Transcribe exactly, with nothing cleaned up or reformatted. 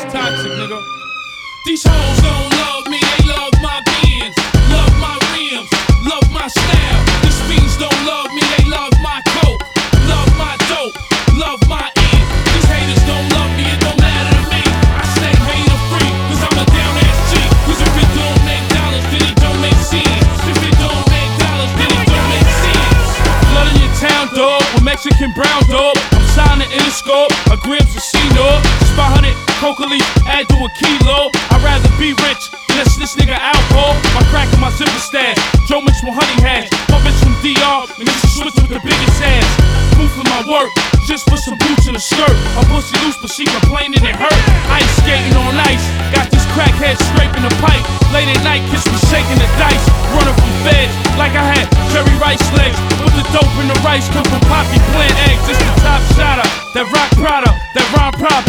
It's toxic, nigga. These hoes don't love me, they love my Benz, love my rims, love my style. These fiends don't love me, they love my coke, love my dope, love my end. These haters don't love me, it don't matter to me. I stay hater free, cause I'm a down ass G. Cause if it don't make dollars, then it don't make sense. If it don't make dollars, then it don't make sense. Blood in your town, dog, with Mexican brown, dog. I'm signing Interscope, a grams of C-Dog. Just five hundred coca leaf, add to a kilo. I'd rather be rich than let this nigga alcohol. My crack in my zipper stash, Joe mixed with honey hash. My bitch from D R, and this is switch with the biggest ass. Move for my work, just for some boots and a skirt. My pussy loose, but she complaining it hurt. Ice skating on ice, got this crackhead scraping the pipe. Late at night, kiss me shaking the dice. Running from feds, like I had Jerry Rice legs. With the dope and the rice, come from Poppy plant eggs. It's the top shotter, that rock product, that rhyme prop.